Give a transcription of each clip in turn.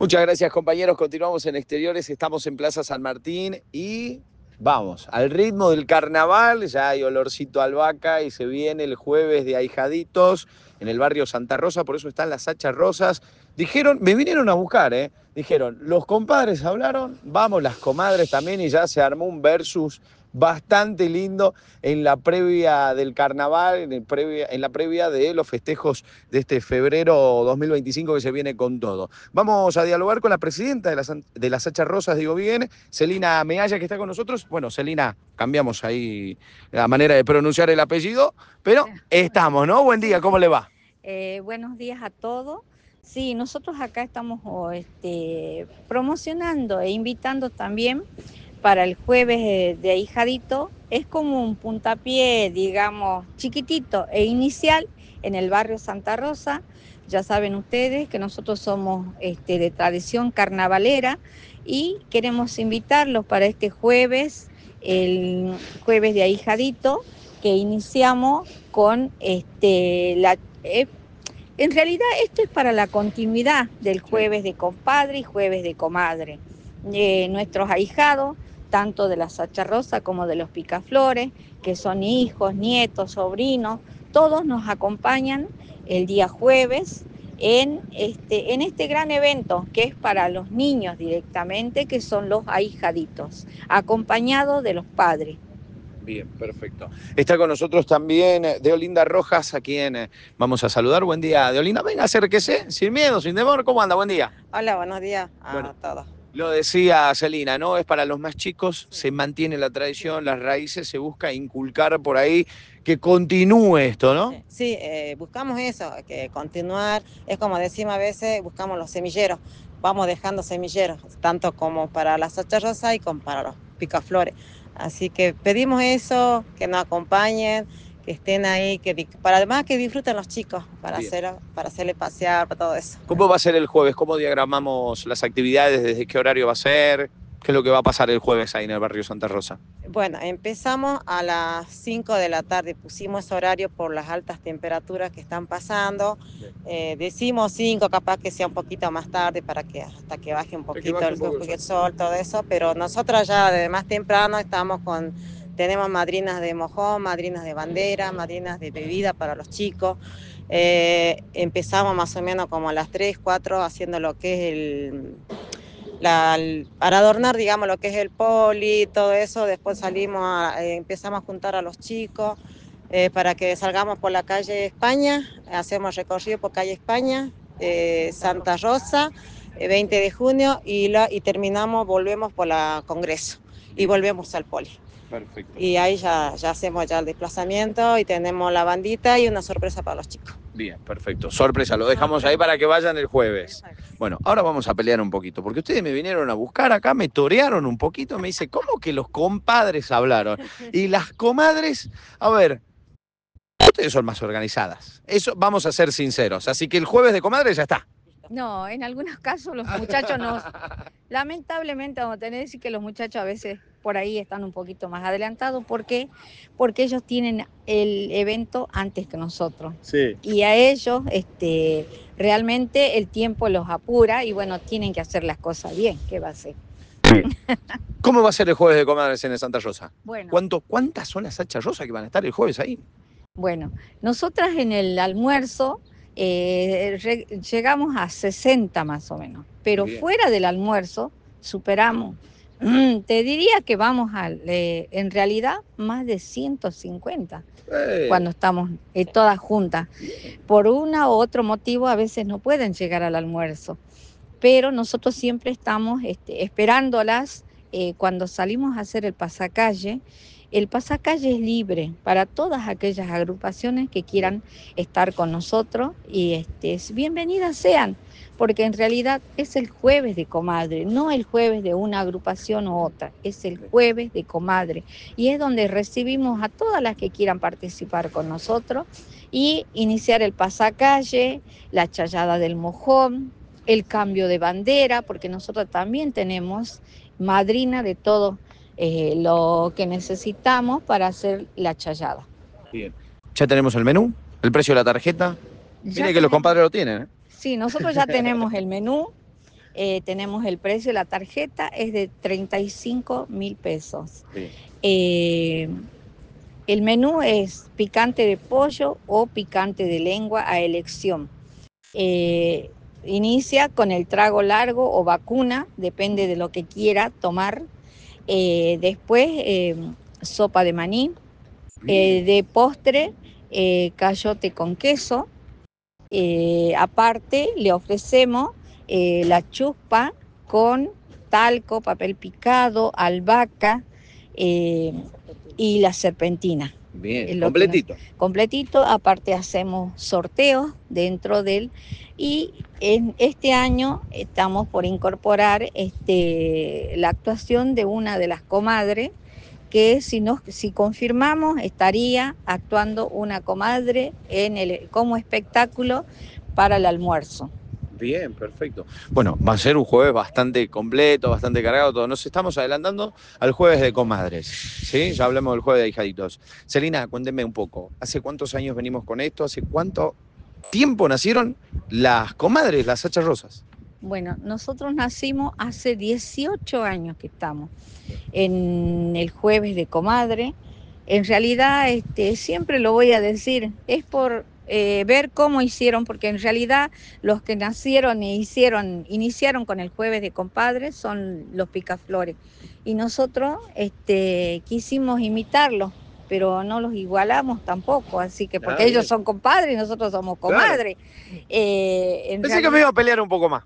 Muchas gracias, compañeros. Continuamos en Exteriores, estamos en Plaza San Martín y vamos, al ritmo del carnaval, ya hay olorcito a albahaca y se viene el jueves de ahijaditos en el barrio Santa Rosa, por eso están las hachas rosas. Dijeron, me vinieron a buscar, ¿eh? Dijeron, los compadres hablaron, vamos las comadres también y ya se armó un versus bastante lindo en la previa del carnaval, en la previa de los festejos de este febrero 2025 que se viene con todo. Vamos a dialogar con la presidenta de las Hachas Rosas, digo bien, Celina Mealla, que está con nosotros. Bueno, Celina, cambiamos ahí la manera de pronunciar el apellido, pero estamos, ¿no? Buen día, ¿cómo le va? Buenos días a todos. Sí, nosotros acá estamos promocionando e invitando también para el jueves de ahijadito. Es como un puntapié, digamos, chiquitito e inicial en el barrio Santa Rosa. Ya saben ustedes que nosotros somos de tradición carnavalera y queremos invitarlos para este jueves, el jueves de ahijadito, que iniciamos con en realidad esto es para la continuidad del jueves de compadre y jueves de comadre. Nuestros ahijados, tanto de la Sacha Rosa como de los Picaflores, que son hijos, nietos, sobrinos, todos nos acompañan el día jueves en este gran evento que es para los niños directamente, que son los ahijaditos, acompañados de los padres. Bien, perfecto. Está con nosotros también Deolinda Rojas, a quien vamos a saludar. Buen día, Deolinda. Venga, acérquese, sin miedo, sin temor. ¿Cómo anda? Buen día. Hola, buenos días Bueno, a todos. lo decía Celina, ¿no? Es para los más chicos, se mantiene la tradición, las raíces, se busca inculcar por ahí que continúe esto, ¿no? Sí, buscamos eso, que continuar, es como decimos a veces, buscamos los semilleros, vamos dejando semilleros, tanto como para la Sacha Rosa y como para los picaflores. Así que pedimos eso, que nos acompañen, que estén ahí, para además que disfruten los chicos, Bien. para hacerle pasear, para todo eso. ¿Cómo va a ser el jueves? ¿Cómo diagramamos las actividades? ¿Desde qué horario va a ser? ¿Qué es lo que va a pasar el jueves ahí en el barrio Santa Rosa? Bueno, empezamos a las 5 de la tarde, pusimos ese horario por las altas temperaturas que están pasando. Decimos 5, capaz que sea un poquito más tarde para que hasta que baje un poquito el sol, todo eso, pero nosotras ya desde más temprano tenemos madrinas de mojón, madrinas de bandera, madrinas de bebida para los chicos. Empezamos más o menos como a las 3, 4 haciendo lo que es para adornar, digamos, lo que es el poli, todo eso. Después empezamos a juntar a los chicos para que salgamos por la calle España, hacemos recorrido por calle España, Santa Rosa, 20 de junio, y volvemos por la Congreso y volvemos al poli. Perfecto. Y ahí ya hacemos ya el desplazamiento y tenemos la bandita y una sorpresa para los chicos. Bien, perfecto. Sorpresa, lo dejamos ahí para que vayan el jueves. Bueno, ahora vamos a pelear un poquito, porque ustedes me vinieron a buscar acá, me torearon un poquito, me dice, ¿cómo que los compadres hablaron? Y las comadres, a ver, ustedes son más organizadas. Eso vamos a ser sinceros. Así que el jueves de comadres ya está. No, en algunos casos los muchachos lamentablemente vamos a tener que decir que los muchachos a veces por ahí están un poquito más adelantados. ¿Por qué? Porque ellos tienen el evento antes que nosotros. Sí. Y a ellos realmente el tiempo los apura y bueno, tienen que hacer las cosas bien. ¿Qué va a hacer? ¿Cómo va a ser el jueves de comadres en el Santa Rosa? Bueno. ¿Cuántas son las hachas rosas que van a estar el jueves ahí? Bueno, nosotras en el almuerzo llegamos a 60 más o menos, pero Bien. fuera del almuerzo superamos. Te diría que vamos en realidad más de 150 cuando estamos todas juntas. Por uno u otro motivo a veces no pueden llegar al almuerzo, pero nosotros siempre estamos esperándolas cuando salimos a hacer el pasacalle. El pasacalle es libre para todas aquellas agrupaciones que quieran estar con nosotros y bienvenidas sean, porque en realidad es el jueves de comadre, no el jueves de una agrupación u otra, es el jueves de comadre y es donde recibimos a todas las que quieran participar con nosotros y iniciar el pasacalle, la chayada del mojón, el cambio de bandera, porque nosotros también tenemos madrina de todo lo que necesitamos para hacer la chayada. Bien. Ya tenemos el menú, el precio de la tarjeta. Mire que los compadres lo tienen, ¿eh? Sí, nosotros ya tenemos el menú. tenemos el precio de la tarjeta, es de 35.000 pesos. El menú es picante de pollo o picante de lengua a elección. Inicia con el trago largo o vacuna, depende de lo que quiera tomar. Después, sopa de maní. De postre, cayote con queso. Aparte, le ofrecemos la chuspa con talco, papel picado, albahaca y la serpentina. Bien, completito. Completito, aparte hacemos sorteos dentro de él y en este año estamos por incorporar la actuación de una de las comadres que si confirmamos estaría actuando una comadre como espectáculo para el almuerzo. Bien, perfecto. Bueno, va a ser un jueves bastante completo, bastante cargado todo. Nos estamos adelantando al jueves de comadres, ¿sí? Ya hablamos del jueves de ahijaditos. Celina, cuénteme un poco. ¿Hace cuántos años venimos con esto? ¿Hace cuánto tiempo nacieron las comadres, las Sachas Rosas? Bueno, nosotros nacimos hace 18 años que estamos en el jueves de comadre. En realidad, siempre lo voy a decir, es por ver cómo hicieron, porque en realidad los que nacieron e iniciaron con el jueves de compadres son los picaflores. Y nosotros quisimos imitarlos, pero no los igualamos tampoco, así que porque ellos son compadres y nosotros somos comadres. Claro. Pensé que me iba a pelear un poco más.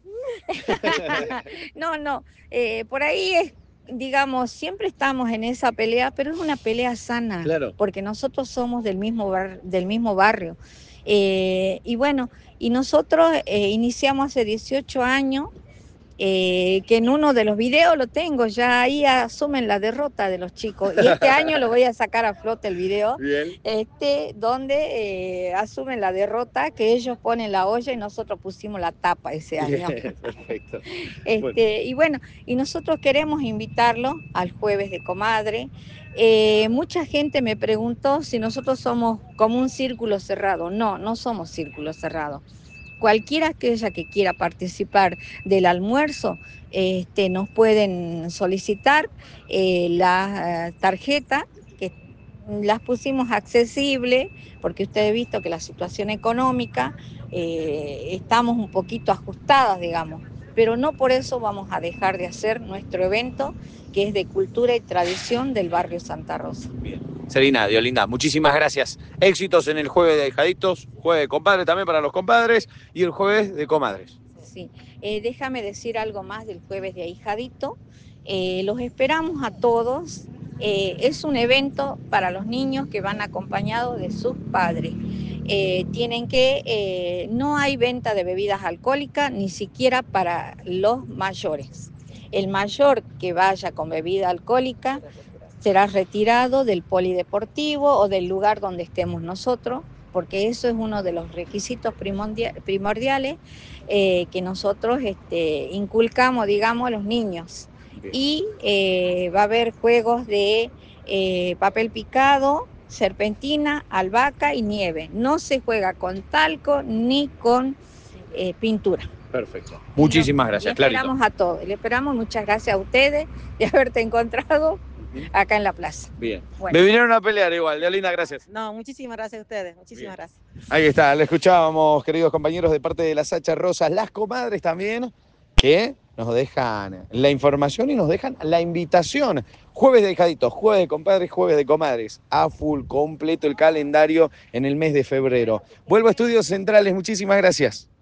No, por ahí es, digamos, siempre estamos en esa pelea, pero es una pelea sana, claro, porque nosotros somos del mismo barrio. Y bueno, y nosotros iniciamos hace 18 años, que en uno de los videos lo tengo, ya ahí asumen la derrota de los chicos. Y este año lo voy a sacar a flote el video, donde asumen la derrota, que ellos ponen la olla y nosotros pusimos la tapa ese año. Perfecto. Y bueno, y nosotros queremos invitarlos al jueves de comadre. Mucha gente me preguntó si nosotros somos como un círculo cerrado. No, no somos círculo cerrado. Cualquiera que quiera participar del almuerzo, nos pueden solicitar la tarjeta, que las pusimos accesible, porque ustedes han visto que la situación económica, estamos un poquito ajustadas, digamos, pero no por eso vamos a dejar de hacer nuestro evento, que es de cultura y tradición del barrio Santa Rosa. Bien. Celina, Diolinda, muchísimas gracias. Éxitos en el jueves de ahijaditos, jueves de compadres también para los compadres y el jueves de comadres. Sí, déjame decir algo más del jueves de ahijadito. Los esperamos a todos. Es un evento para los niños que van acompañados de sus padres. No hay venta de bebidas alcohólicas, ni siquiera para los mayores. El mayor que vaya con bebida alcohólica será retirado del polideportivo o del lugar donde estemos nosotros, porque eso es uno de los requisitos primordiales que nosotros inculcamos, digamos, a los niños. Y va a haber juegos de papel picado, serpentina, albahaca y nieve. No se juega con talco ni con pintura. Perfecto. Muchísimas gracias, Clarito. Le esperamos a todos. Le esperamos, muchas gracias a ustedes de haberte encontrado acá en la plaza. Bien. Bueno. Me vinieron a pelear igual. Diolinda, gracias. No, muchísimas gracias a ustedes. Muchísimas gracias. Ahí está. Le escuchábamos, queridos compañeros, de parte de las Sachas Rosas, las comadres también, que nos dejan la información y nos dejan la invitación. Jueves de ahijaditos, jueves de compadres, jueves de comadres. A full, completo el calendario en el mes de febrero. Vuelvo a Estudios Centrales. Muchísimas gracias.